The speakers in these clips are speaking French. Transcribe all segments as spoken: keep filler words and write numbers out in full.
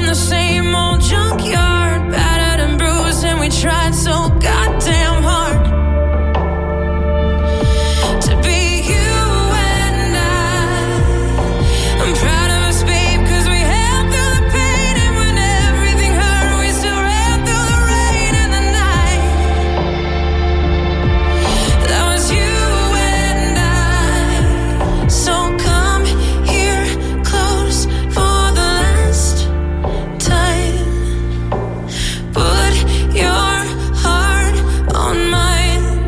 the same old junkyard, battered and bruised, and we tried so goddamn hard to be you and I. I'm proud of us, babe, cause we held through the pain, and when everything hurt, we still ran through the rain and the night. That was you and I. So come here close for the last time. Put your heart on mine.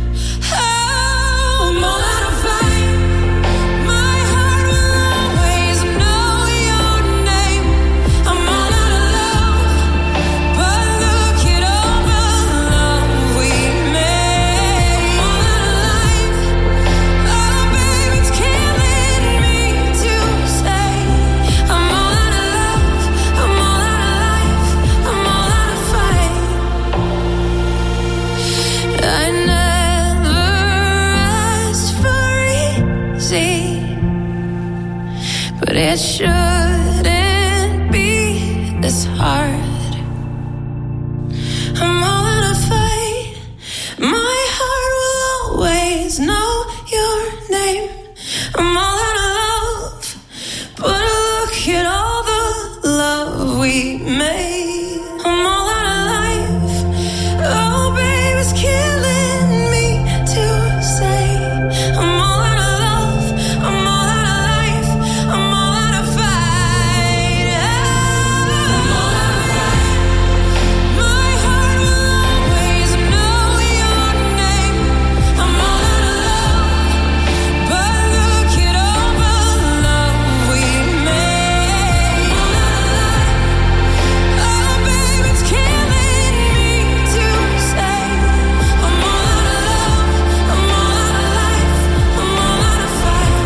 Oh, I'm all out of fight. My heart will always know your name. I'm all out of love, but look at all the love we made. I'm all out of life. Oh, baby, it's killing me to say. I'm all out of love. I'm all out of life. I'm all out of fight. I never asked for easy, but it shouldn't be this hard. I'm all out of fight. My heart will always know your name. I'm all out of love, but look at all the love we made. I'm all out of life. Oh, babe, it's killing me to say. I'm all out of love. I'm all out of life. I'm all out of fight. I'm all out of fight. My heart will always know your name. I'm all out of love, but look at all the love we made. I'm all out of life. Oh, babe, it's killing me to say. I'm all out of love. I'm all out of life. I'm all out of fight.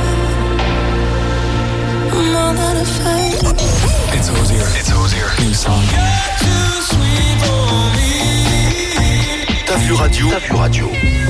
I'm all out of fight. It's Hozier. It's Hozier. New song. T'as vu radio? T'as vu radio?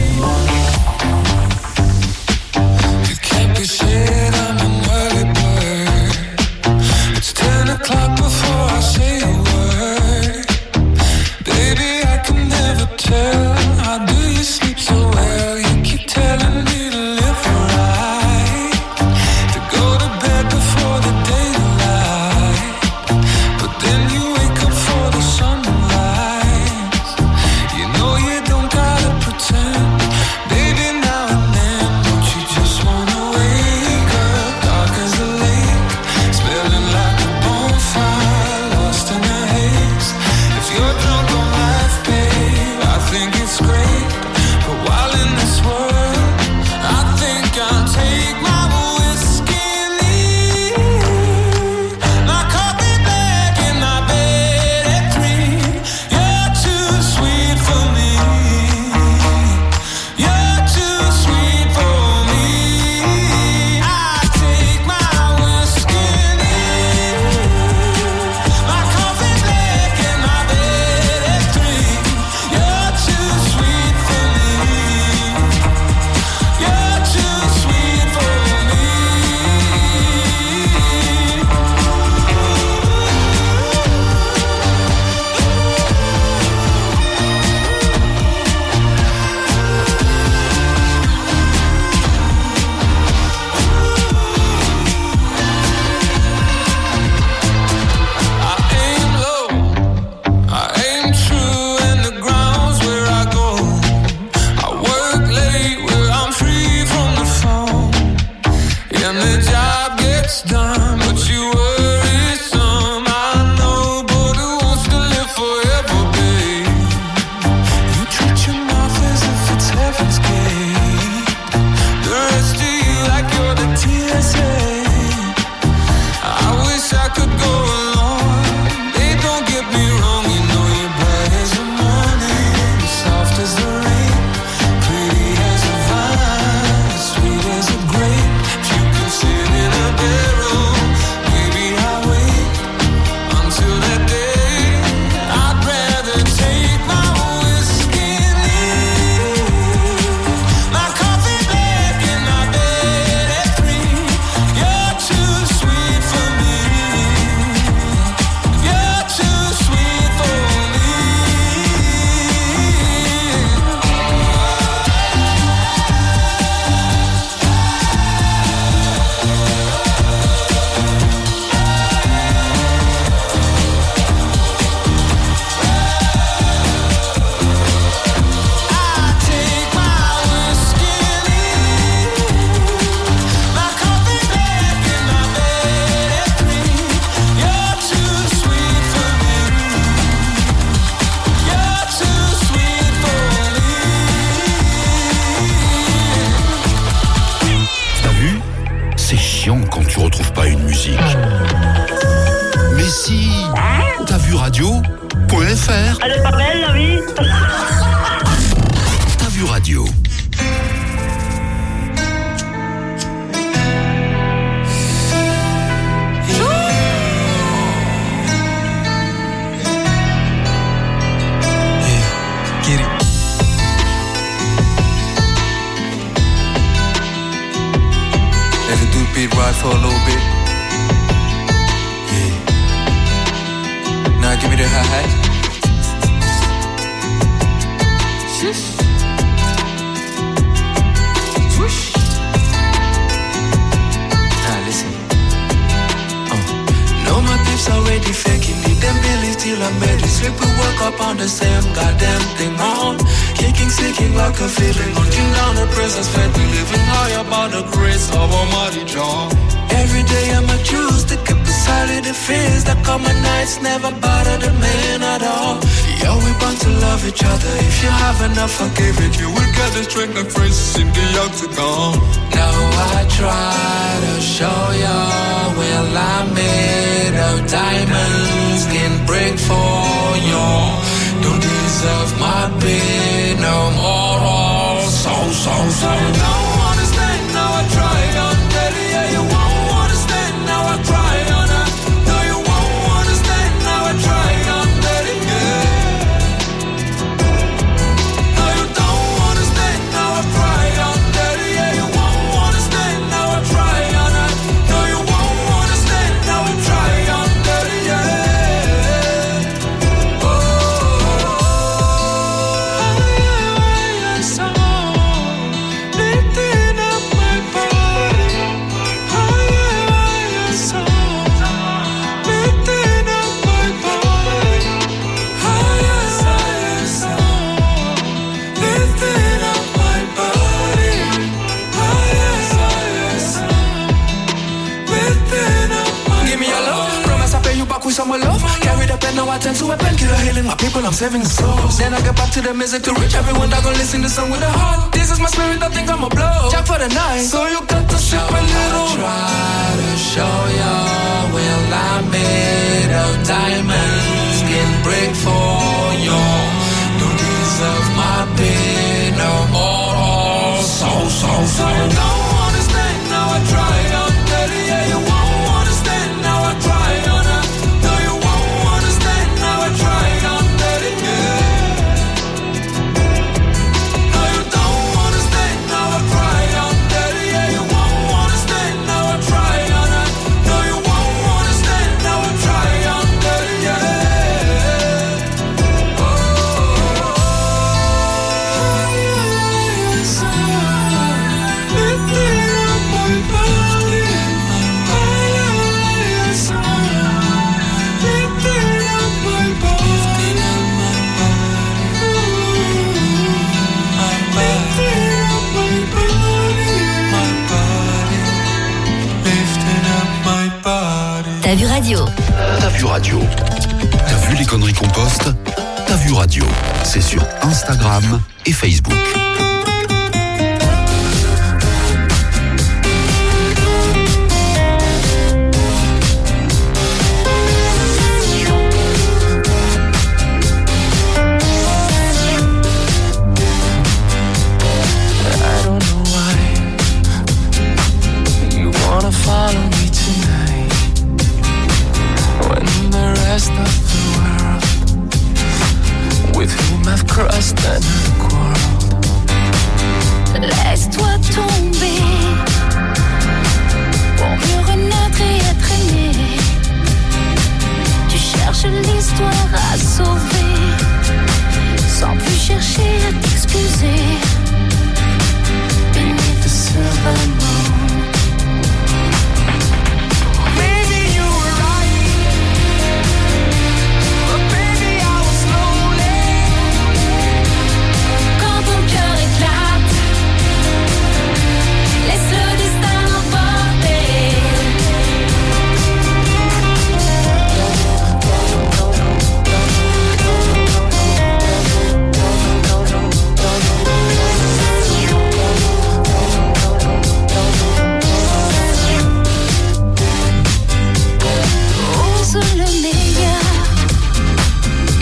You can't be shit, I'm an early bird. It's ten o'clock before I say a word. Baby, I can never tell. How do you sleep so well? You keep telling me to live right, to go to bed before the daylight. But then you wake up for the sunrise. You know you don't gotta pretend. aussi. T'as vu radio point f r. Elle est pas belle, la vie. T'as vu radio. Get it. Let the dude beat ride for a little bit. Yeah. Now give me the hi-hat. Shush. Swoosh. Now listen. Uh. Know my pips already faking it. Them billies till I made it. Sleep we woke up on the same goddamn thing on. Kicking, sinking like a feeling. Hunting down the presence, fed me living high above the grace of Almighty John. Every day I'm a choose to keep beside the fears that come at nights never bother the man at all. Yeah, we want to love each other. If you have enough, I give it. You will get the strength and friends in the octagon. Now I try to show you, well, I'm made of diamonds, can break for you. Don't deserve my pain no more. So, so, so. You don't understand, now I try on daddy. Yeah, you won't understand, now I try on her. No, you won't understand, now I try on daddy. Yeah. No, you don't understand, now I try on daddy. Yeah, you won't understand, now I try on her. No, you won't understand, now I try on daddy. Yeah. Some love, carry the pen, now I turn to a painkiller, healing my people, I'm saving souls. Then I get back to the music to reach everyone that gon' listen to song with a heart. This is my spirit, I think I'm a blow. Jack for the night, so you got to sip a little. I try to show ya, well, I'm made of diamonds, can break for you. Don't deserve my pain no more. So, so, so. You don't understand, now I try on daddy. Yeah, you won't understand, now I try on her. T'as vu radio. T'as vu radio. T'as vu les conneries qu'on poste? T'as vu radio. C'est sur Instagram et Facebook. Laisse-toi tomber pour mieux renaître et être aimé. Tu cherches l'histoire à sauver sans plus chercher à t'excuser. Beneath the silver moon.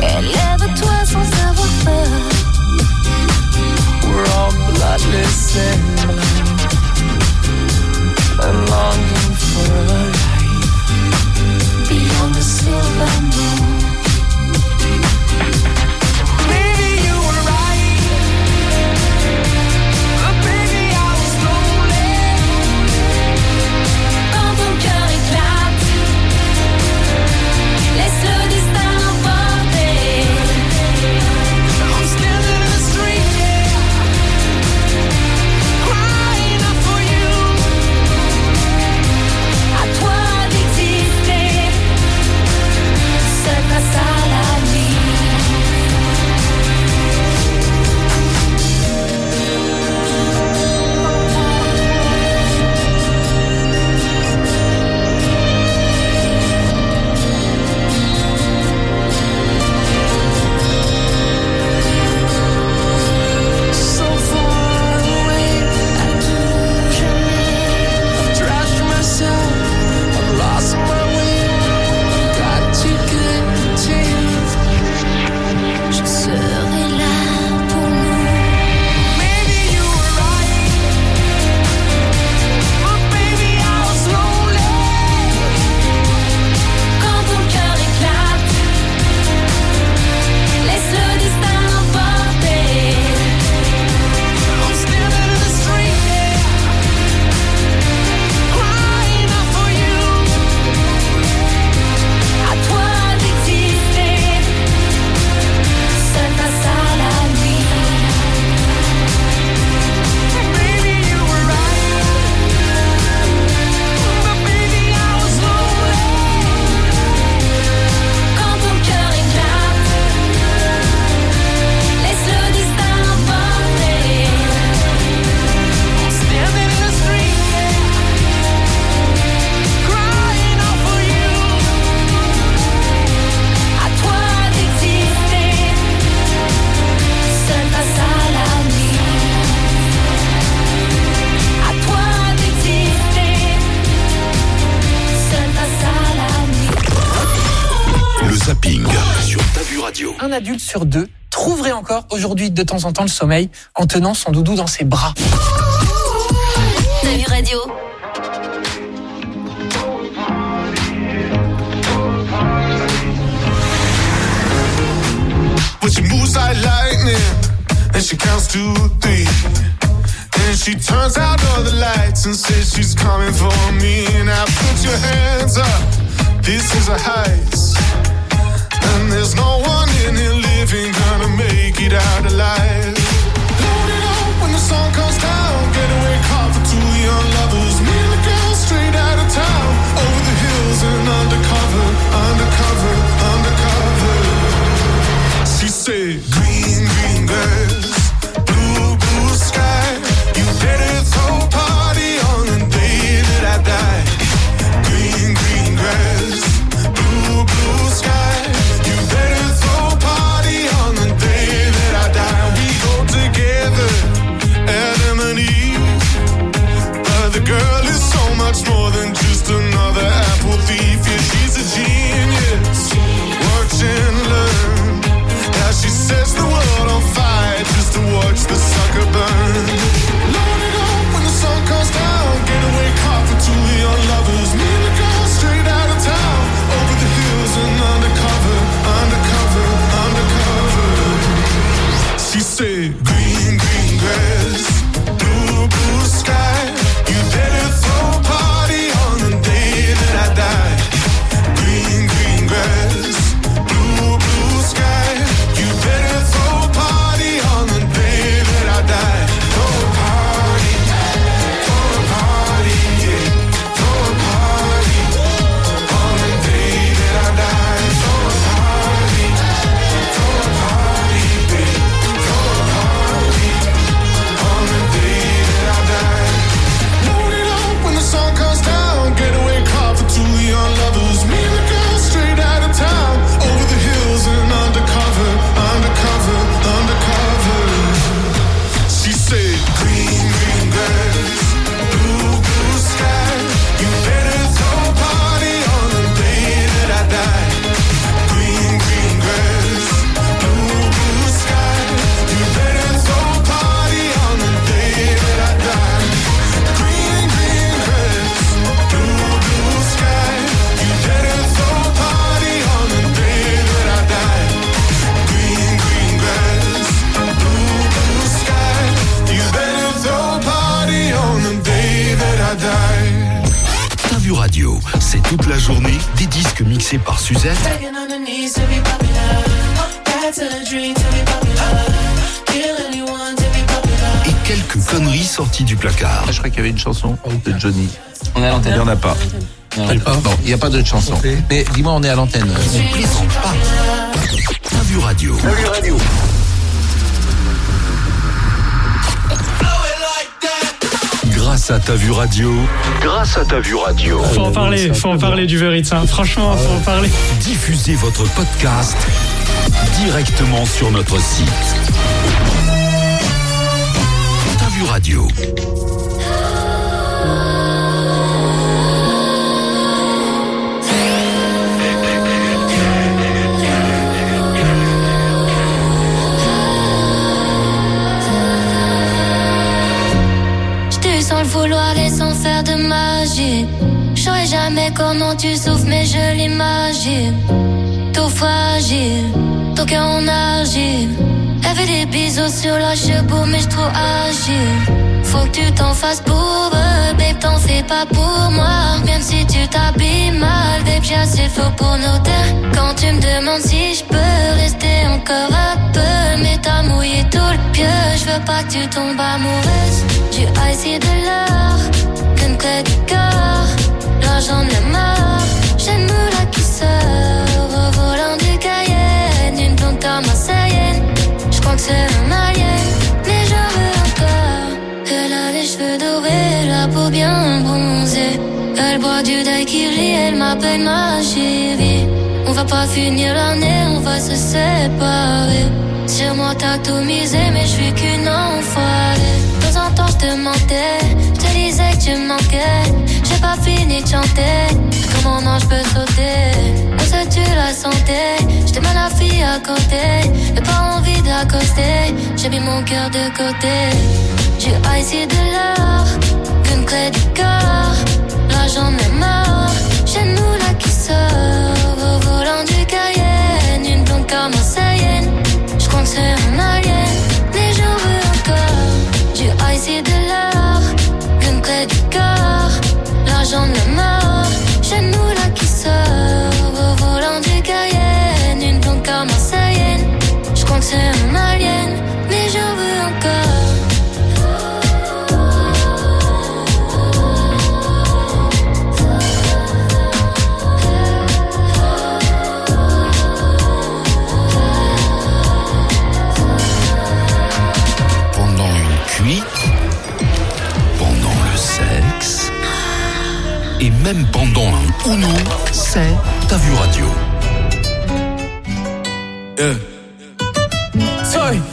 Élève-toi sans avoir peur. We're all bloodless and and longing for a life beyond the silver moon. Un adulte sur deux trouverait encore aujourd'hui de temps en temps le sommeil en tenant son doudou dans ses bras. T'as vu Radio? But she moves like lightning, and she counts to three. And she turns out all the lights and says she's coming for me. Now put your hands up, this is a heist. And there's no one in here living gonna make it out alive. Load it up when the sun comes down. Getaway car for two young lovers. Me and the girl straight out of town. Over the hills and undercover, undercover, undercover. She said, green, green girls, blue, blue sky. You better throw a party on the day that I die. Green, green girls, blue, blue sky. C'est toute la journée des disques mixés par Suzette et quelques conneries sorties du placard. Je crois qu'il y avait une chanson de Johnny. On est à l'antenne. Il n'y en a pas. Il n'y Bon, il n'y a pas d'autre chanson. Mais dis-moi, on est à l'antenne. On plaisante pas. T'as vu radio. T'as vu radio. Grâce à Ta Vue Radio, grâce à Ta Vue Radio, Faut en parler, faut en parler du Veritz, hein. Franchement, faut en parler. diffusez votre podcast directement sur notre site. Ta Vue Radio. Sans le vouloir et sans faire de magie. Je saurais jamais comment tu souffres, mais je l'imagine. Tout fragile, ton cœur en argile. Elle fait des bisous sur la cheveux, mais je trop agile. Faut que tu t'en fasses pour eux, babe, t'en fais pas pour moi. Même si tu t'habilles mal, babe, j'ai assez faux pour nos terres. Quand tu me demandes si je peux rester encore un peu, mais t'as mouillé tout le pieu, je veux pas que tu tombes amoureuse. Du ice et de l'or, qu'une clé du corps. Là j'en ai marre, j'ai une moula qui sort au volant du Cayenne. Une blonde comme marseillaine, je crois que c'est un alien, mais j'en veux encore. Elle a les cheveux dorés, la peau bien bronzée. Elle boit du daiquiri, elle m'appelle ma chérie. On va pas finir l'année, on va se séparer. Sur moi t'as tout misé, mais je suis qu'une enfoirée. De temps en temps je te mentais, je te disais que tu manquais. J'ai pas fini de chanter, comment non je peux sauter. On se tue la santé, je t'aime la fille à côté. J'ai pas envie d'accoster, j'ai mis mon cœur de côté. Du ice et de l'or, qu'une clé du corps. Là j'en ai marre, j'ai une moula qui sort au volant du Cayenne. Une blonde comme marseillaine, je crois que c'est un alien, mais j'en veux encore. Du ice et de l'or, qu'une clé du corps. Là j'en ai marre, j'ai une moula qui sort au volant du Cayenne. Une blonde comme marseillaine, je crois que c'est un alien, mais j'en veux encore. Pendant le sexe et même pendant un Uno, c'est Ta Vue Radio. Yeah. Sorry.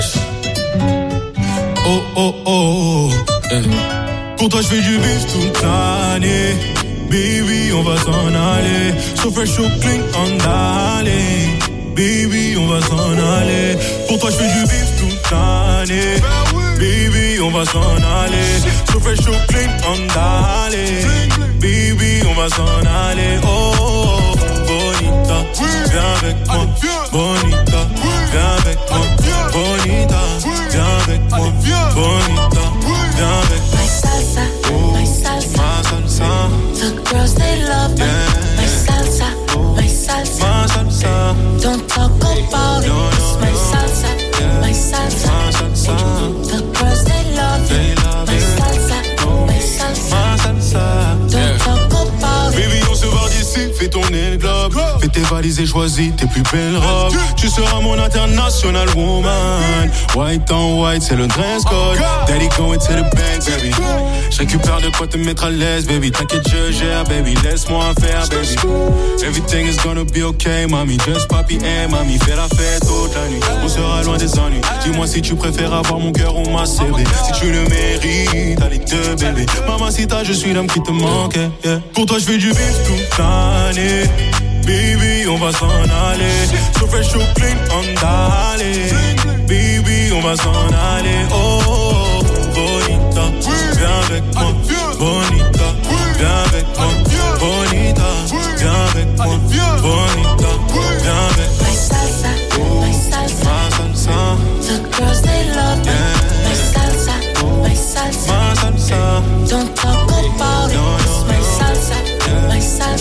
Oh oh oh. Yeah. Pour toi je fais du bif toute l'année. Baby on va s'en aller. So fresh, so clean, on d'aller. Baby on va s'en aller. Pour toi je fais du bif toute l'année. Baby, on va s'en aller. So fresh, so clean, on d'aller. Baby, on va s'en aller. Oh, oh, oh, bonita, viens avec moi. Bonita, viens avec moi. Bonita, viens avec moi. Bonita, viens avec moi. My salsa, Oh, my salsa, ma salsa. the girls they love that. Yeah. My salsa, my salsa, Ma salsa. don't talk about it. No, no, It's my no. salsa, Yeah. my salsa, Ma salsa. the girls they love They it. love My it. salsa, Oh, my salsa, ma salsa. don't Yeah. talk about it. Baby, on se barre d'ici, fais tourner le globe. Fais tes valises et choisis tes plus belles robes. Tu seras mon international woman. White on white, c'est le dress code. Daddy going to the bank, baby. Je récupère de quoi te mettre à l'aise, baby. T'inquiète, je gère, baby. Laisse-moi faire, baby. Everything is gonna be okay, mami. Just papi et mami. Fais la fête toute la nuit. On sera loin des ennuis. Dis-moi si tu préfères avoir mon cœur ou ma C B. Si tu le mérites, allez deux bébés. Mamacita, je suis l'homme qui te manque. Yeah. Pour toi, je fais du bif toute l'année. Baby, on va s'en aller. So fresh, so clean, on d'aller. Baby, on va s'en aller. Oh, oh, oh, bonita, viens avec moi. Bonita, viens avec moi. Bonita, viens avec moi. Bonita, viens avec moi. My salsa, Oh, my salsa, ma salsa. the girls they love that. Yeah. My salsa, my salsa, Ma salsa. don't talk about it. No, no, It's my no. salsa, Yeah. my salsa,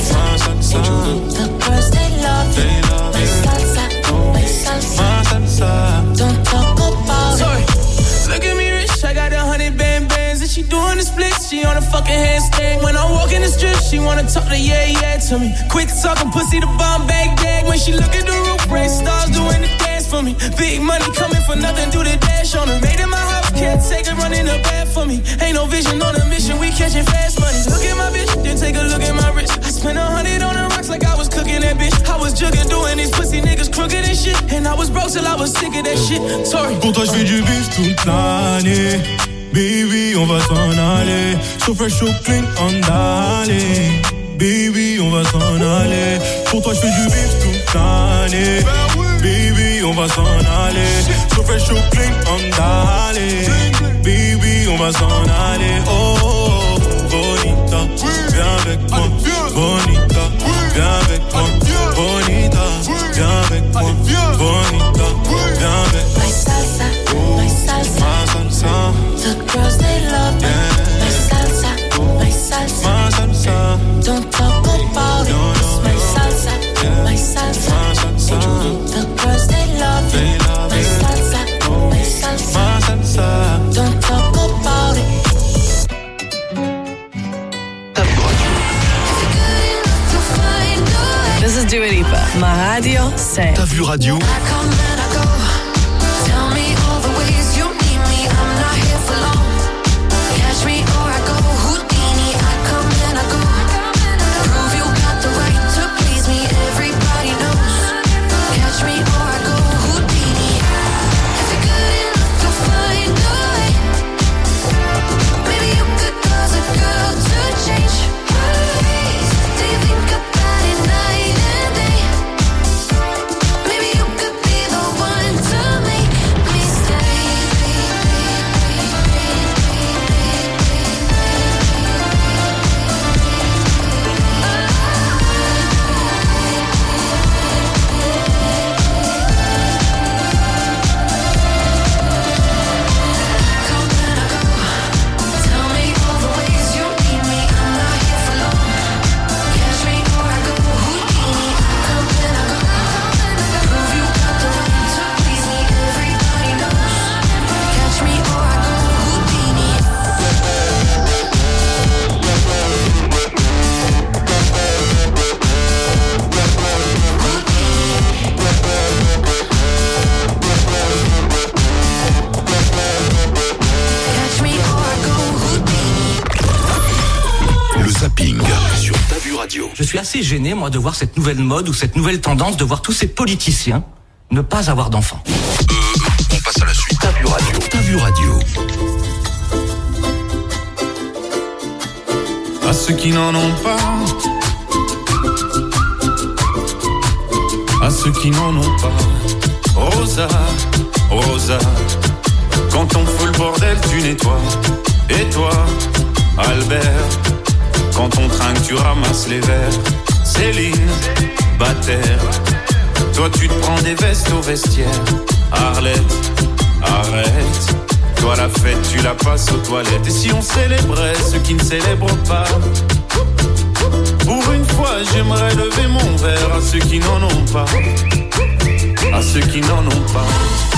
walking handstand. When I walk in the strip, she wanna talk to yeah, yeah to me. Quick talking pussy to bomb bag gag. When she look at the roof, rain stars doing the dance for me. Big money coming for nothing, do the dash on her. Made in my house, can't take it, running the bad for me. Ain't no vision on a mission, we catching fast money. Look at my bitch, then take a look at my wrist. I spent a hundred on the rocks like I was cooking that bitch. I was jugging, doing these pussy niggas crooked and shit. And I was broke till I was sick of that shit. Sorry. Pour toi, je fais du bif toute l'année. Baby, on va s'en aller. So fresh, so clean, on d'aller. Baby, on va s'en aller. Pour toi, je fais du bif toute l'année. Baby, on va s'en aller. So fresh, so clean, on d'aller. Baby, on va s'en aller. Oh, oh, bonita, viens avec moi. Bonita, viens avec moi. Bonita, viens avec moi. Bonita, viens avec moi. My salsa, my salsa, my salsa. The girls they love me. Yeah. My salsa, my salsa, my salsa. Don't talk about it. No, no, it's my salsa, yeah. my salsa, my salsa. The girls they love they me. love my it. salsa, oh. my salsa, my salsa. Don't talk about it. This is Dua Lipa. Ma radio, c'est Ta Vue Radio. Je suis assez gêné, moi, de voir cette nouvelle mode ou cette nouvelle tendance de voir tous ces politiciens ne pas avoir d'enfants. Euh, on passe à la suite. Ta Vue Radio. Ta Vue Radio. À ceux qui n'en ont pas, à ceux qui n'en ont pas, Rosa, Rosa, quand on fout le bordel, tu nettoies. Et toi, Albert, quand on trinque, tu ramasses les verres. Céline, Bataire, toi tu te prends des vestes au vestiaire. Arlette, arrête, toi la fête tu la passes aux toilettes. Et si on célébrait ceux qui ne célèbrent pas, pour une fois j'aimerais lever mon verre à ceux qui n'en ont pas, à ceux qui n'en ont pas.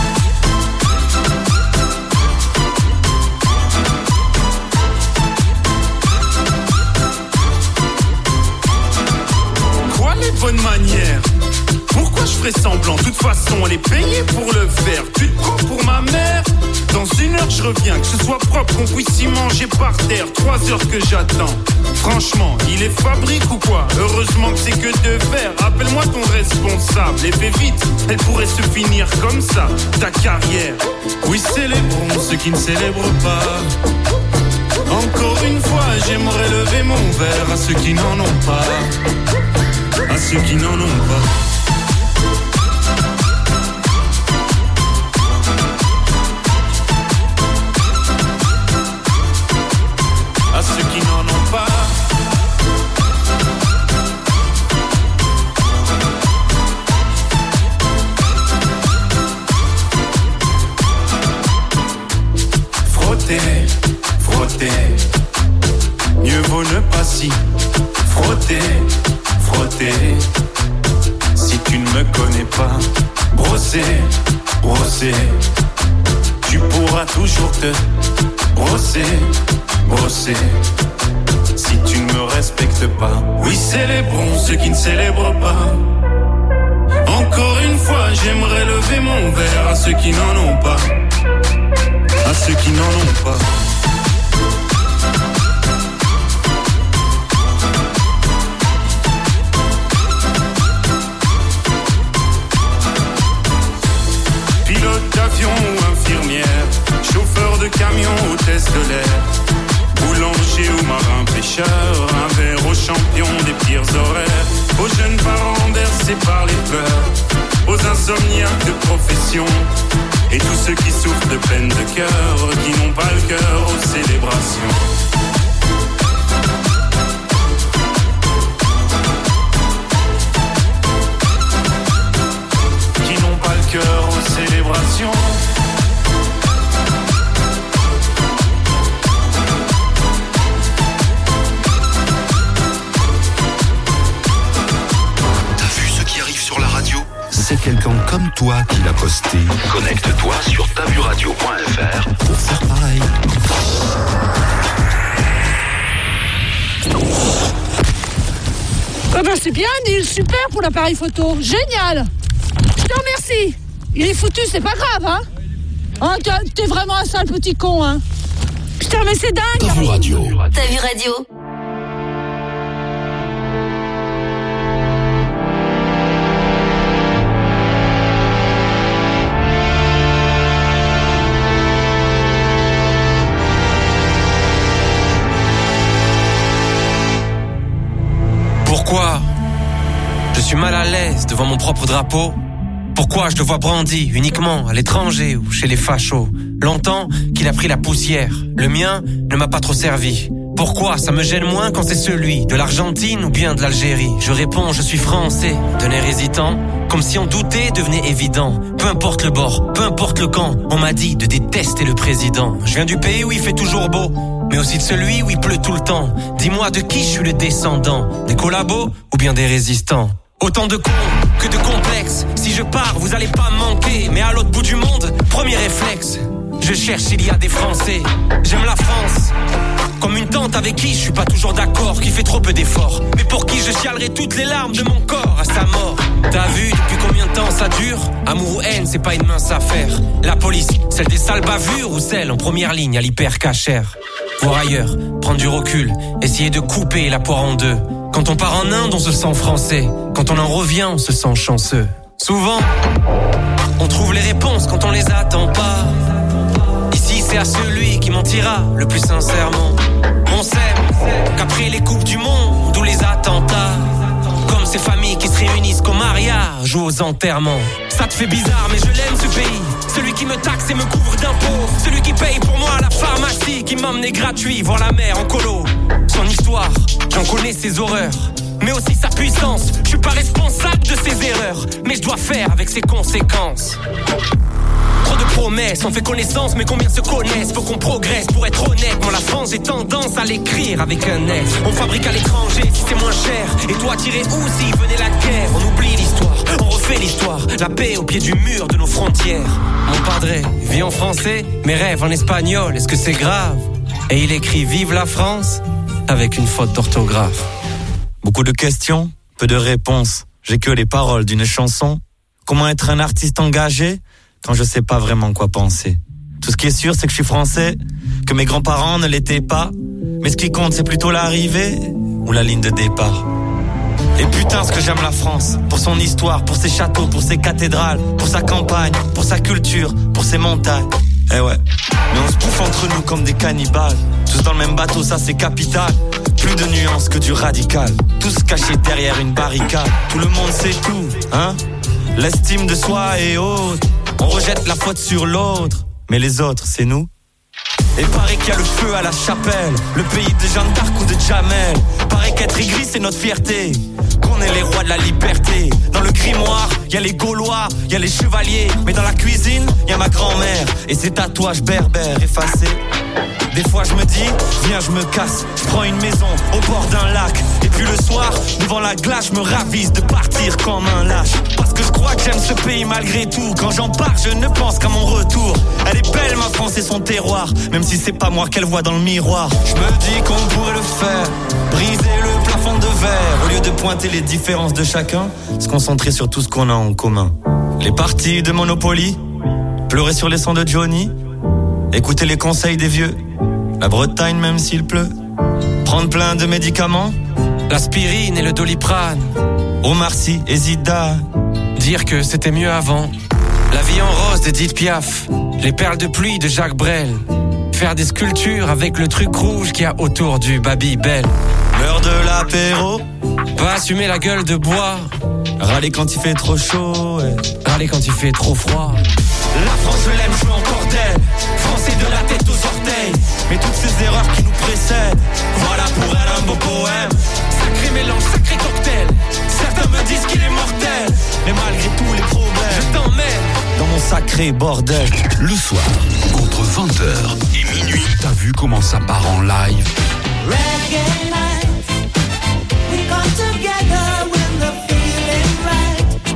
Bonne manière. Pourquoi je ferais semblant? De toute façon, elle est payée pour le faire. Tu te prends pour ma mère? Dans une heure, je reviens. Que ce soit propre, qu'on puisse y manger par terre. Trois heures que j'attends. Franchement, il est fabrique ou quoi? Heureusement que c'est que de verre. Appelle-moi ton responsable. Et fais vite, elle pourrait se finir comme ça. Ta carrière. Oui, célébrons ceux qui ne célèbrent pas. Encore une fois, j'aimerais lever mon verre à ceux qui n'en ont pas. À ceux qui n'en ont pas. À ceux qui n'en ont pas. Frotter, frotter, mieux vaut ne pas si frotter. Frotter, si tu ne me connais pas, brosser, brosser, tu pourras toujours te brosser, brosser. tu ne me respectes pas. Oui, célébrons ceux qui ne célèbrent pas. Encore une fois, j'aimerais lever mon verre à ceux qui n'en ont pas. À ceux qui n'en ont pas. Pilote d'avion ou infirmière, chauffeur de camion, hôtesse de l'air, boulanger ou marin pêcheur, un verre aux champions des pires horaires, aux jeunes parents bercés par les peurs, aux insomniaques de profession, et tous ceux qui souffrent de peine de cœur, qui n'ont pas le cœur aux célébrations. Qui n'ont pas le cœur aux célébrations. C'est quelqu'un comme toi qui l'a posté. Connecte-toi sur tavuradio point f r pour faire pareil. Ah ben c'est bien, Neil, super pour l'appareil photo, génial. Je te remercie. Il est foutu, c'est pas grave, hein. Hein, t'es vraiment un sale petit con, hein. Putain, mais c'est dingue. T'as vu radio. T'as vu radio. Pourquoi je suis mal à l'aise devant mon propre drapeau? Pourquoi je le vois brandi uniquement à l'étranger ou chez les fachos? Longtemps qu'il a pris la poussière, le mien ne m'a pas trop servi. Pourquoi ça me gêne moins quand c'est celui de l'Argentine ou bien de l'Algérie? Je réponds, je suis français, d'un air hésitant, comme si en douter devenait évident. Peu importe le bord, peu importe le camp, on m'a dit de détester le président. Je viens du pays où il fait toujours beau, mais aussi de celui où il pleut tout le temps. Dis-moi de qui je suis le descendant, des collabos ou bien des résistants? Autant de cons que de complexes. Si je pars, vous allez pas me manquer. Mais à l'autre bout du monde, premier réflexe, je cherche s'il y a des Français. J'aime la France, comme une tante avec qui je suis pas toujours d'accord, qui fait trop peu d'efforts, mais pour qui je chialerai toutes les larmes de mon corps à sa mort. T'as vu depuis combien de temps ça dure? Amour ou haine, c'est pas une mince affaire. La police, celle des sales bavures ou celle en première ligne à l'hyper cachère? Voir ailleurs, prendre du recul, essayer de couper la poire en deux. Quand on part en Inde, on se sent français. Quand on en revient, on se sent chanceux. Souvent, on trouve les réponses quand on les attend pas. Ici, c'est à celui qui mentira le plus sincèrement. On sait qu'après les coupes du monde ou les attentats, comme ces familles qui se réunissent qu'au mariage ou aux enterrements. Ça te fait bizarre, mais je l'aime ce pays. Celui qui me taxe et me couvre d'impôts. Celui qui paye pour moi à la pharmacie, qui m'emmenait gratuit voir la mer en colo. Son histoire, j'en connais ses horreurs, mais aussi sa puissance. Je suis pas responsable de ses erreurs, mais je dois faire avec ses conséquences. Trop de promesses, on fait connaissance, mais combien se connaissent? Faut qu'on progresse, pour être honnête. Moi la France, j'ai tendance à l'écrire avec un S. On fabrique à l'étranger si c'est moins cher. Et toi tirer où si venait la guerre? On oublie l'histoire, on refait l'histoire. La paix au pied du mur de nos frontières. Mon padré vit en français, mes rêves en espagnol, est-ce que c'est grave? Et il écrit vive la France avec une faute d'orthographe. Beaucoup de questions, peu de réponses. J'ai que les paroles d'une chanson. Comment être un artiste engagé quand je sais pas vraiment quoi penser? Tout ce qui est sûr, c'est que je suis français, que mes grands-parents ne l'étaient pas. Mais ce qui compte, c'est plutôt l'arrivée ou la ligne de départ. Et putain, ce que j'aime la France, pour son histoire, pour ses châteaux, pour ses cathédrales, pour sa campagne, pour sa culture, pour ses montagnes. Eh ouais, mais on se bouffe entre nous comme des cannibales. Tous dans le même bateau, ça c'est capital. Plus de nuances que du radical. Tous cachés derrière une barricade. Tout le monde sait tout, hein? L'estime de soi est haute. On rejette la faute sur l'autre, mais les autres, c'est nous. Et paraît qu'il y a le feu à la chapelle, le pays de Jeanne d'Arc ou de Jamel. Paraît qu'être aigri, c'est notre fierté, qu'on est les rois de la liberté. Dans le grimoire, il y a les Gaulois, il y a les chevaliers. Mais dans la cuisine, il y a ma grand-mère et ses tatouages berbères effacés. Des fois je me dis, viens je me casse, je prends une maison au bord d'un lac. Et puis le soir, devant la glace, je me ravise de partir comme un lâche. Parce que je crois J'aime ce pays malgré tout. Quand j'en pars, je ne pense qu'à mon retour. Elle est belle, ma France et son terroir. Même si c'est pas moi qu'elle voit dans le miroir. Je me dis qu'on pourrait le faire. Briser le plafond de verre. Au lieu de pointer les différences de chacun, se concentrer sur tout ce qu'on a en commun. Les parties de Monopoly. Pleurer sur les sons de Johnny. Écouter les conseils des vieux. La Bretagne même s'il pleut. Prendre plein de médicaments. L'aspirine et le Doliprane. Omar Sy et Zidane. Dire que c'était mieux avant. La vie en rose d'Edith Piaf. Les perles de pluie de Jacques Brel. Faire des sculptures avec le truc rouge qu'il y a autour du Babybel. L'heure de l'apéro. Pas assumer la gueule de bois. Râler quand il fait trop chaud et... râler quand il fait trop froid. La France je l'aime, je veux encore d'elle. Français de la tête aux orteils. Mais toutes ces erreurs qui nous précèdent. Voilà pour elle un beau poème. Sacré mélange, sacré cocktail. Certains me disent qu'il est mortel. Mais malgré tous les problèmes, je t'emmène dans mon sacré bordel. Le soir, entre vingt heures et minuit, t'as vu comment ça part en live? Reggae night, we come together when the feeling right.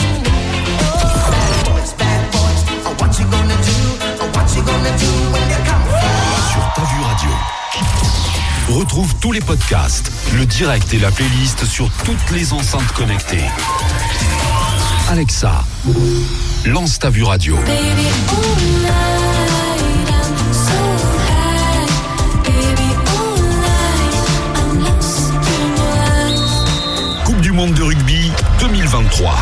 Oh, it's bad boys. Oh, what you gonna do? Oh, what you gonna do when they come? Sur Ta Vue Radio. Retrouve tous les podcasts, le direct et la playlist sur toutes les enceintes connectées. Alexa, lance Ta Vue Radio. Baby, all night, I'm so high. Baby, all night, I'm lost in your eyes. Coupe du monde de rugby deux mille vingt-trois.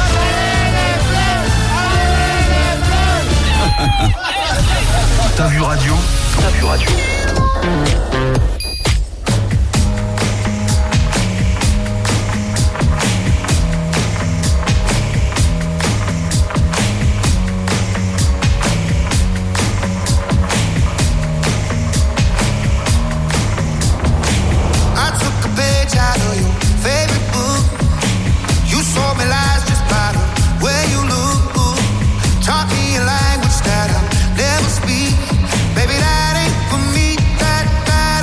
Ta Vue Radio. Ta Vue Radio. Language that I'll never speak. Baby, that ain't for me. That, that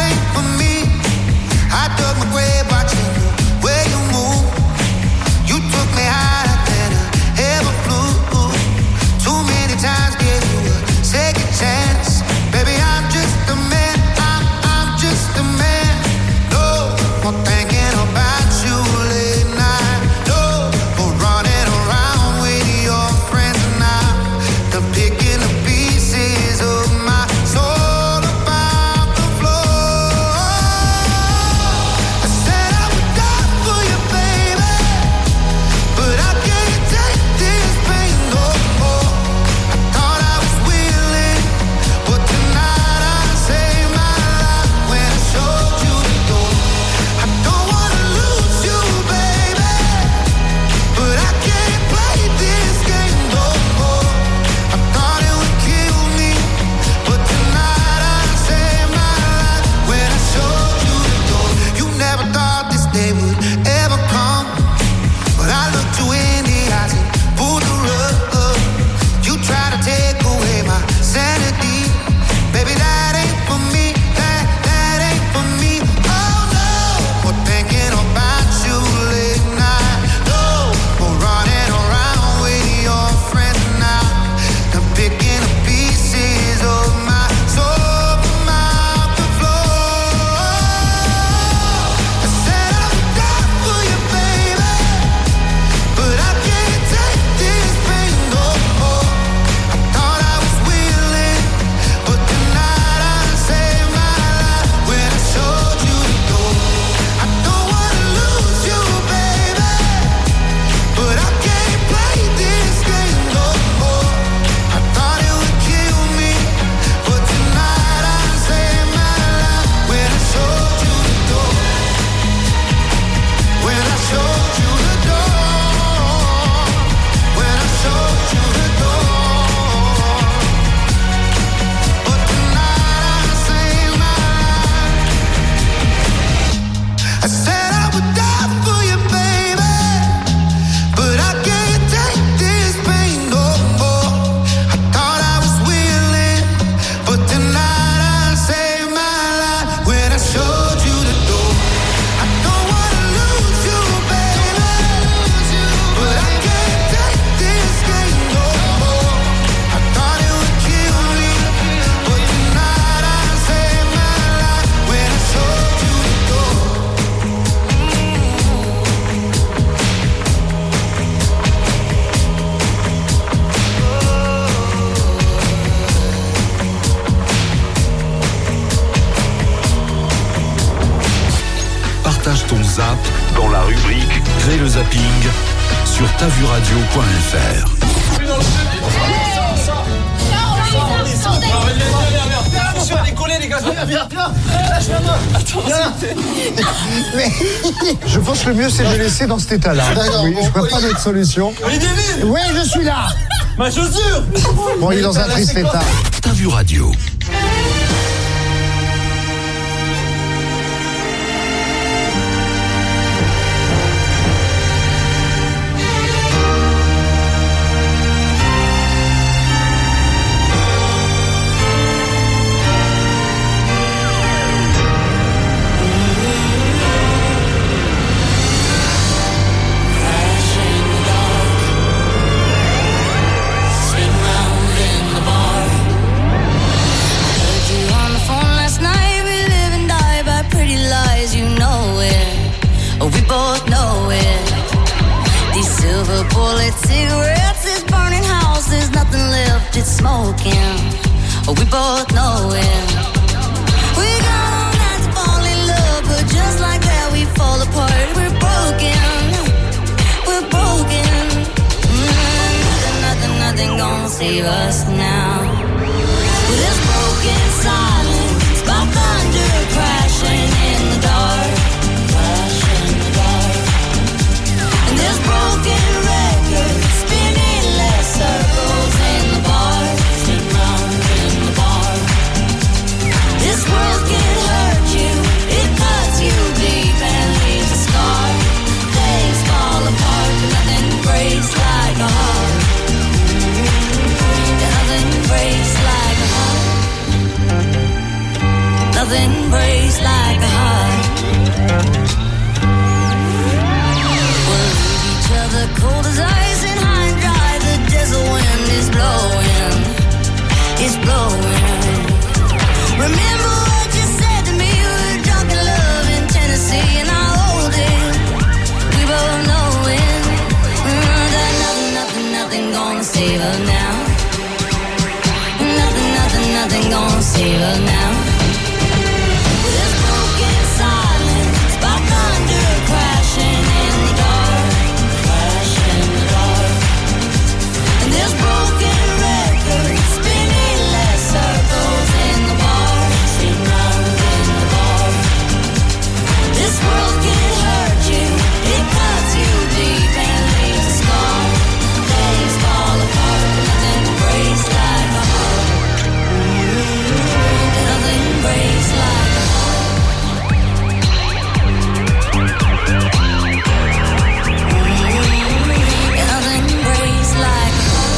rubrique Crée le zapping sur tavuradio point f r. Attention à décoller les gars. Viens, viens, viens. Lâche la main. Attends, mais je pense que le mieux c'est de le laisser dans cet état-là. D'accord, oui, bon, je vois oui. pas d'autre solution. Olivier Ville. Oui, je suis là. Ma chaussure. Bon, il est dans un triste état. T'as vu radio. We both know it. We got all night to fall in love, but just like that we fall apart. We're broken, we're broken. Mm, nothing, nothing, nothing gonna save us now. With this broken silence, by thunder crashing in the dark, crashing in the dark. And this broken record spinning less circles in the bar. This world can hurt you, it cuts you deep and leaves a scar. Things fall apart, but nothing breaks like a heart. Nothing breaks like a heart. Nothing breaks like a heart. We'll leave each other cold as ice and high and dry. The desert wind is blowing, it's blowing. Remember what you said to me, we were drunk in love in Tennessee, and I hold it, we both know it, mm, that nothing, nothing, nothing gonna save us now. Nothing, nothing, nothing gonna save us now. With this broken silence, by thunder crashing in the dark, crashing in the dark. And this broken record spinning less circles in the bar. This world can hurt you, it cuts you deep and leaves a scar. Things fall apart, but nothing breaks like a heart. Nothing breaks like a heart. Nothing breaks like a heart.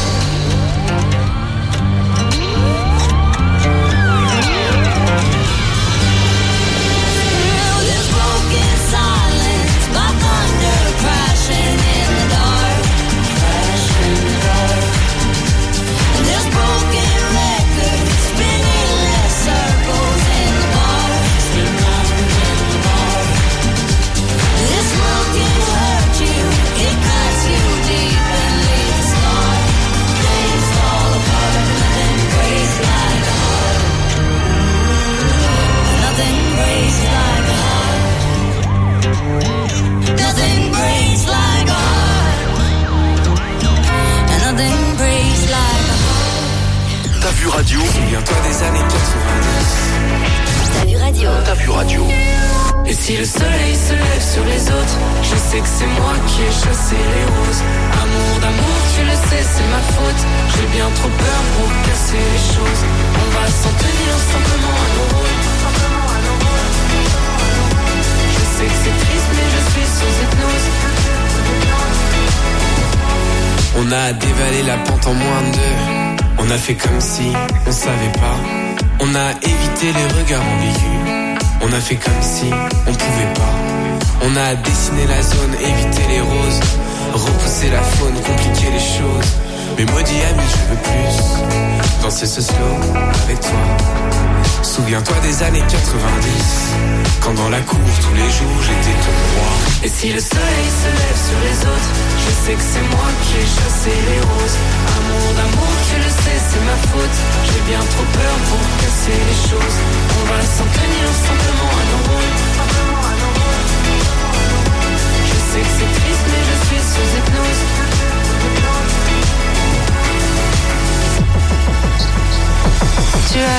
Silence, by thunder crashing in the dark, crashing in the dark. And this broken record spinning less circles in the bar, spin round in the bar. This world can hurt you, it cuts you deep and leaves a scar. Things fall apart, nothing breaks like a heart. Nothing breaks like a heart. Nothing breaks like a heart. And nothing breaks like a heart. T'as vu radio. Souviens-toi des années quatre-vingt-dix. T'as vu radio. T'as vu radio. Et si le soleil se lève sur les autres, je sais que c'est moi qui ai chassé les roses. Amour d'amour, tu le sais, c'est ma faute. J'ai bien trop peur pour casser les choses. On va s'en tenir simplement à nos rôles. Je sais que c'est triste, mais je suis sous hypnose. On a dévalé la pente en moins de deux. On a fait comme si on savait pas. On a évité les regards ambigus. On a fait comme si on pouvait pas. On a dessiné la zone, évité les roses, repousser la faune, compliquer les choses. Mais maudit ami, je veux plus danser ce slow avec toi. Souviens-toi des années quatre-vingt-dix, quand dans la cour tous les jours j'étais ton roi. Et si le soleil se lève sur les autres, je sais que c'est moi qui ai chassé les roses. Amour d'amour, tu le sais, c'est ma faute. J'ai bien trop peur pour casser les choses. On va s'en tenir simplement à nos rôles. Je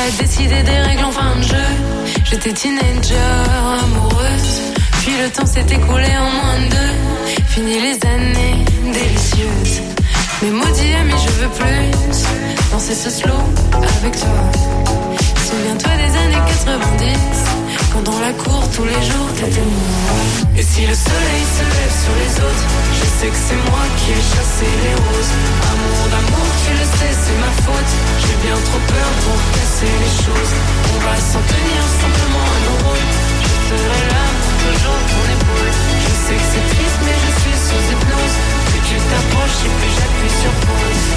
a décidé des règles en fin de jeu. J'étais teenager, amoureuse. Puis le temps s'est écoulé en moins de deux. Fini les années délicieuses. Mais maudit ami, je veux plus danser ce slow avec toi. Souviens-toi des années quatre-vingt-dix, quand dans la cour tous les jours t'étais moi. Et si le soleil se lève sur les autres, je sais que c'est moi qui ai chassé les roses. Amour d'amour, tu le sais, c'est ma faute. J'ai bien trop peur pour casser les choses. On va s'en tenir simplement à nos rôles. Je serai là pour toujours ton épaule. Je sais que c'est triste mais je suis sous hypnose. Plus tu t'approches et plus j'appuie sur pause.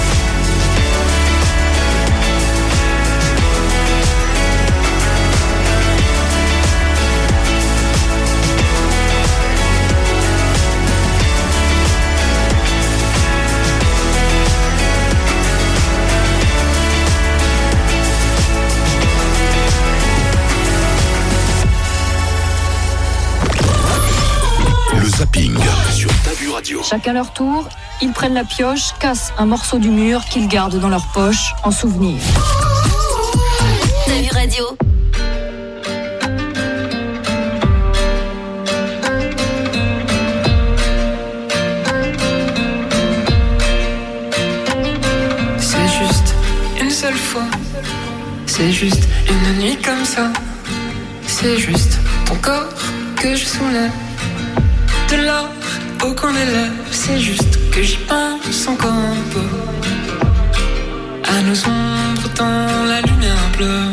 Zapping sur Ta Vue Radio. Chacun leur tour, ils prennent la pioche, cassent un morceau du mur qu'ils gardent dans leur poche en souvenir. Ta Vue Radio. C'est juste une seule fois. C'est juste une nuit comme ça. C'est juste ton corps que je soulève. De l'or au coin des lèvres, c'est juste que j'y pense encore un peu. À nos ombres dans la lumière bleue.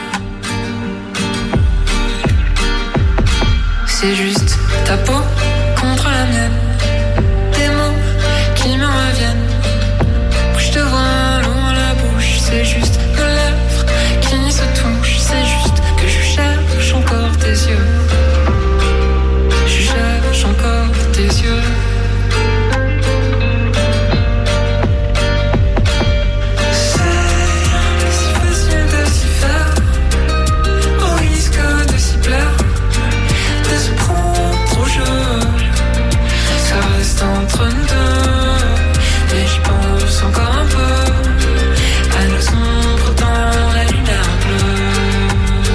C'est juste ta peau contre la mienne. Des mots qui me reviennent. Je te vois loin la bouche. C'est juste nos lèvres qui se touchent. C'est juste que je cherche encore tes yeux. Encore tes yeux. C'est si facile de s'y faire, au risque de s'y plaire, de se prendre au jeu. Ça reste entre nous deux, et j'y pense encore un peu. À nos ombres dans la lumière bleue.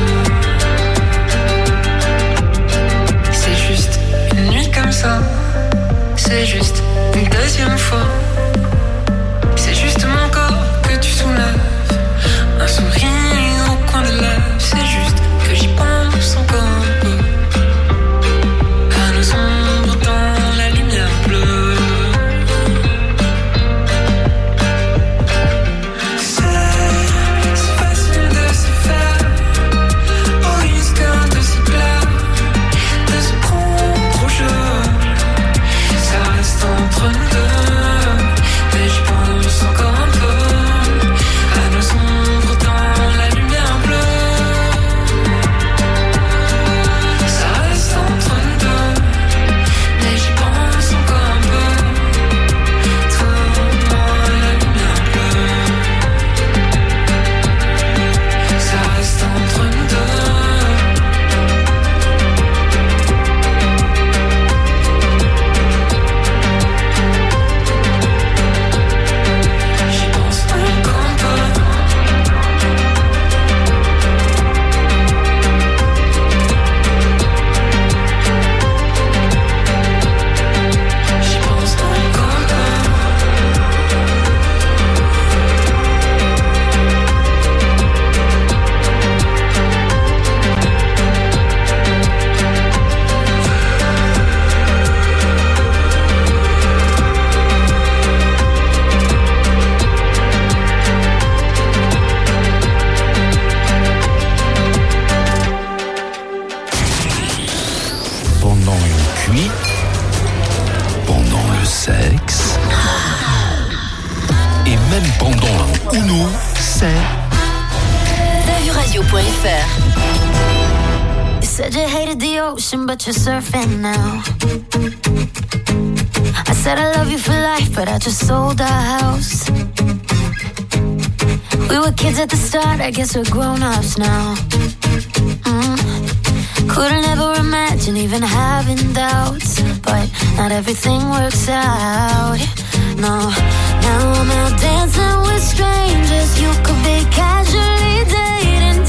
C'est juste une nuit comme ça, c'est juste une deuxième fois. C'est juste mon corps que tu soulèves, un sourire au coin de lèvres. C'est juste que j'y pense encore un peu. À nos ombres dans la lumière bleue. C'est si facile de se faire, au risque de s'y plaire, de se prendre au jeu. Ça reste entre nous deux, mais j'y pense encore un peu. À nos ombres dans la lumière bleue. Ça reste entre nous deux, mais j'y pense encore un peu. Toi, moi, la lumière bleue. Ça reste entre nous deux. Pendant une cuite, pendant le sexe, et même pendant un Uno, c'est Ta Vue Radio point F R. You said you hated the ocean, but you're surfing now. I said I love you for life, but I just sold our house. We were kids at the start, I guess we're grown-ups now. Mm. Couldn't ever imagine even having doubts, but not everything works out. No, now I'm out dancing with strangers. You could be casually dating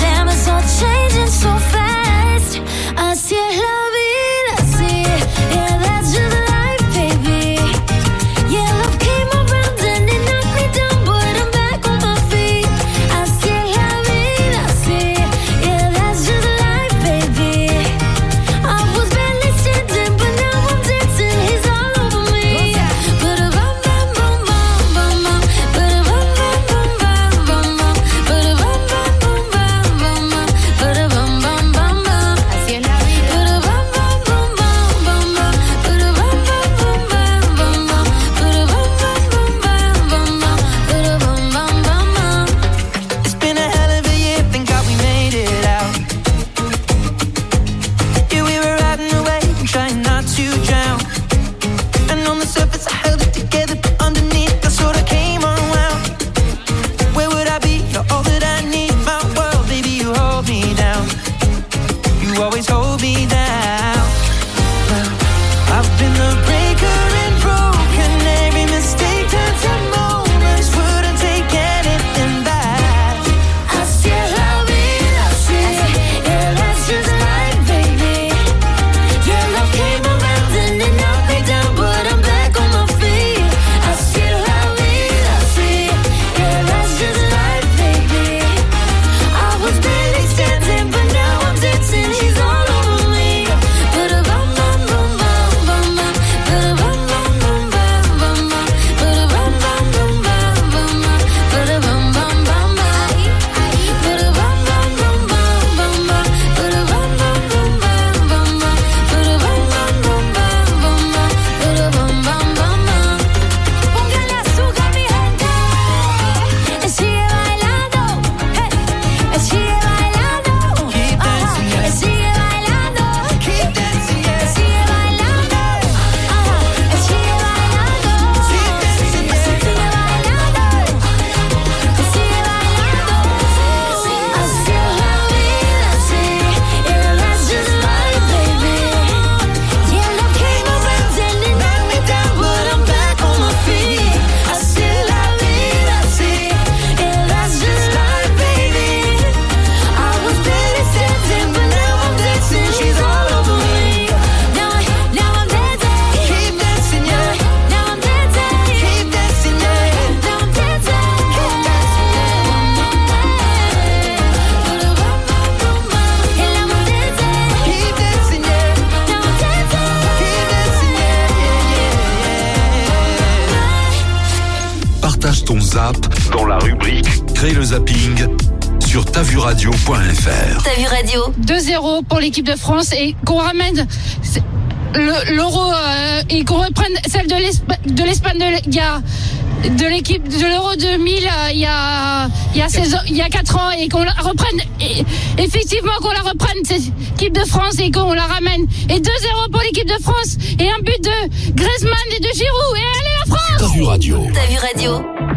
WhatsApp dans la rubrique Crée le zapping sur tavuradio point f r. T'as vu radio deux zéro pour l'équipe de France et qu'on ramène le, l'euro euh, et qu'on reprenne celle de l'Espagne. De l'Espagne de, il y a de l'équipe de l'Euro deux mille euh, il y a il y a seize, il y a quatre ans et qu'on la reprenne et, effectivement qu'on la reprenne cette équipe de France et qu'on la ramène et deux zéro pour l'équipe de France et un but de Griezmann et de Giroud et allez la France. T'as vu radio. T'as vu radio.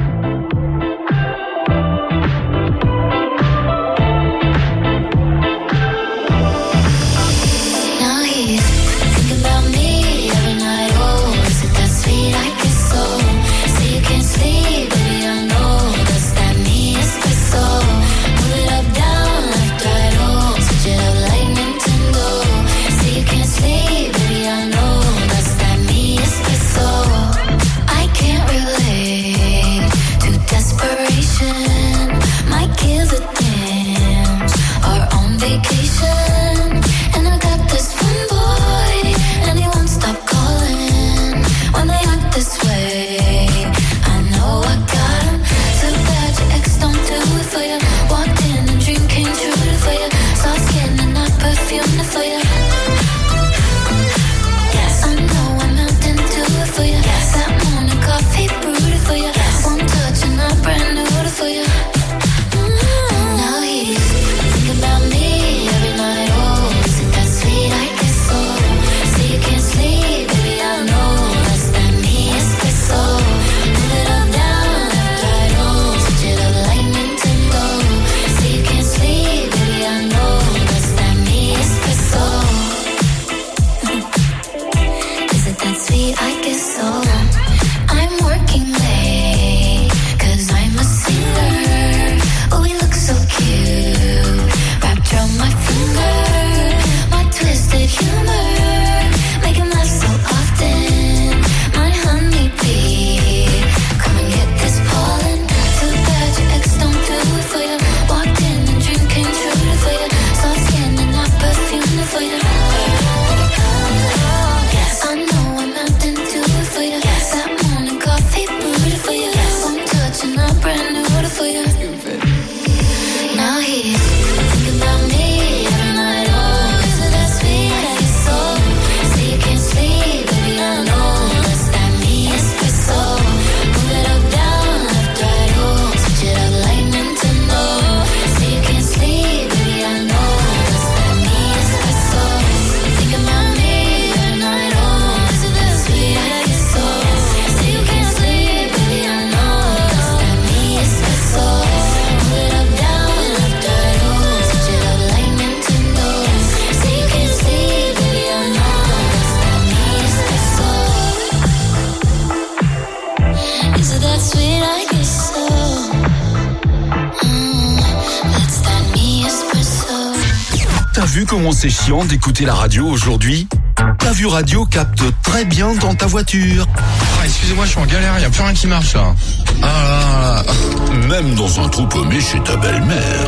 Comment c'est chiant d'écouter la radio aujourd'hui? T'as vu radio capte très bien dans ta voiture. Ah, excusez-moi, je suis en galère, il n'y a plus rien qui marche là. Ah là là. Même dans un trou paumé chez ta belle-mère.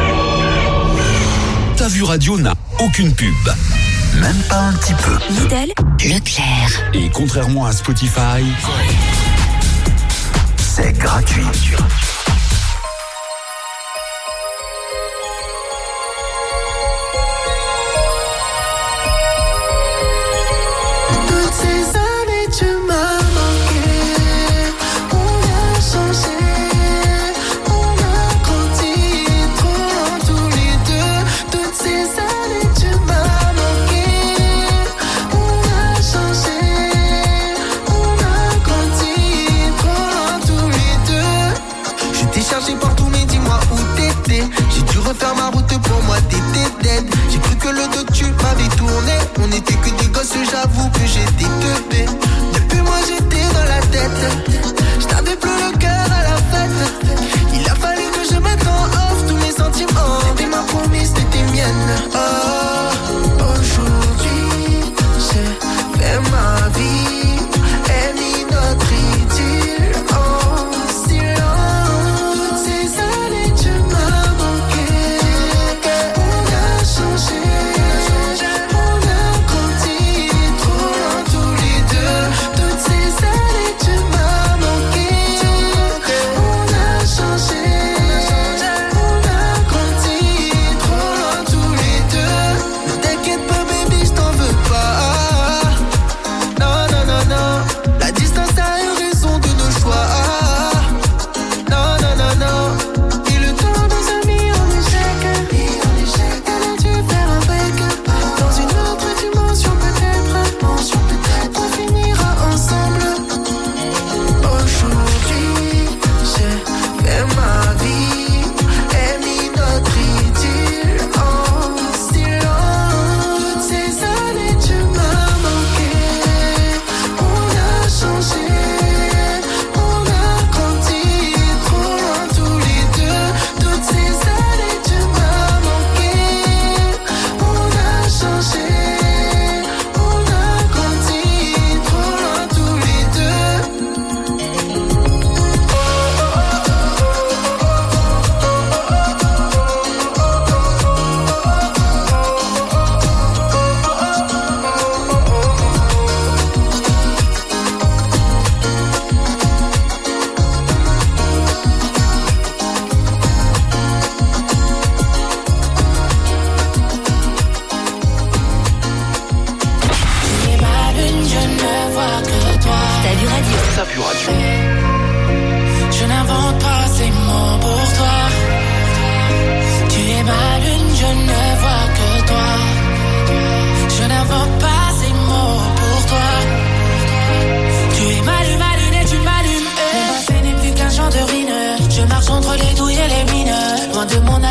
T'as vu radio n'a aucune pub. Même pas un petit peu. Lidl, Leclerc. Et contrairement à Spotify, c'est gratuit. Faire ma route pour moi t'étais dead. J'ai cru que le dos tu m'avais tourné. On n'était que des gosses, j'avoue que j'étais teubé. Depuis moi j'étais dans la tête. Je n'avais plus le cœur à la fête. Il a fallu que je mette en off tous mes sentiments. T'étais ma promise, t'étais mienne. Oh, aujourd'hui j'ai fait ma vie et mis notre idylle en silence. Toutes ces années tu m'as manqué. On a grandi trop loin tous les deux.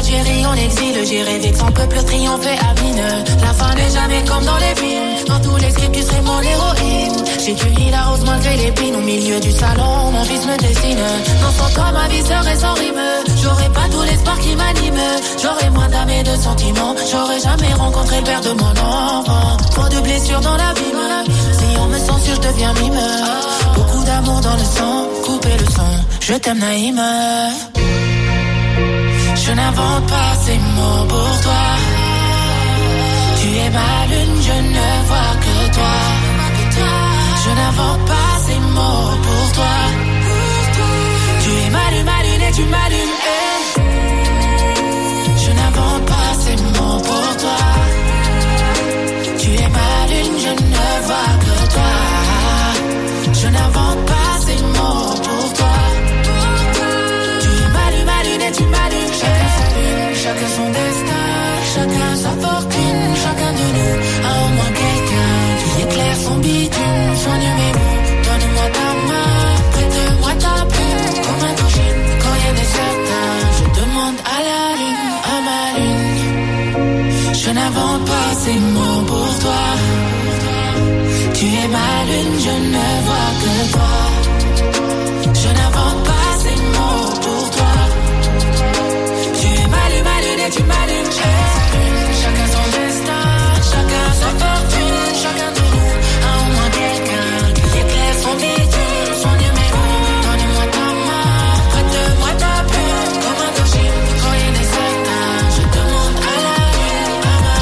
j'ai ri en exil, j'ai rêvé que son peuple triompher à mine. La fin n'est jamais comme dans les films. Dans tous les scripts tu serais mon héroïne. J'ai cueilli la rose malgré l'épine. Au milieu du salon, mon fils me dessine. Dans son corps, ma vie serait sans rime. J'aurais pas tout l'espoir qui m'anime. J'aurais moins d'âme et de sentiments. J'aurais jamais rencontré le père de mon enfant. Trop de blessures dans la vie. Si on me censure, je deviens mime. Beaucoup d'amour dans le sang. Couper le son, je t'aime Naïm. Je n'invente pas ces mots pour toi. Tu es ma lune, je ne vois que toi. Je n'invente pas ces mots pour toi. Tu es ma lune, ma lune et tu m'allumes. Hey. Je n'invente pas ces mots pour toi. Tu es ma lune, je ne vois que toi. Je n'invente pas ces mots pour toi. Tu es ma lune, ma lune et tu m'allumes. Chacun sa lune, chacun son destin, chacun sa fortune, chacun de nous a au moins quelqu'un qui éclaire son bitume. Soigne mes mots, donne-moi ta main, prête-moi ta plume, comme un toucher, quand rien n'est certain. Je demande à la lune, à ma lune. Je n'invente pas ces mots pour toi. Tu es ma lune, je ne vois que toi. Je n'invente pas ces mots pour toi. Tu es ma lune, ma lune et tu m'allumes. Chacun son destin, chacun sa fortune, chacun de nous a au moins quelqu'un qui éclaire son bitume. Soigne mes mots, donne-moi ta main, prête-moi ta plume, comme un cochine, quand rien n'est certain. Je demande à la lune, à ma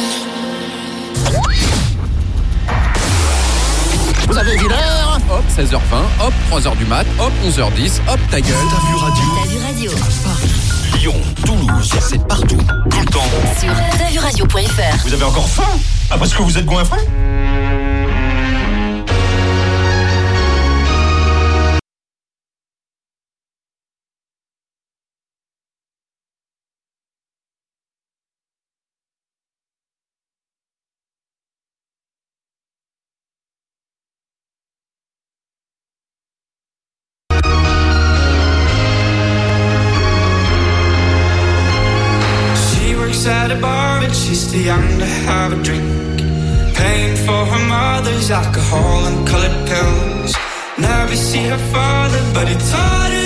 lune. Vous avez vu l'heure? Hop, seize heures vingt, hop, trois heures du mat, hop, onze heures dix, hop, ta gueule. T'as vu radio? T'as vu radio? Lyon, Toulouse, c'est partout, tout le temps. Sur t'as vu radio point f r. Vous avez encore faim? Ah, parce que vous êtes goinfré? At a bar, but she's too young to have a drink. Paying for her mother's alcohol and colored pills. Never see her father, but he taught her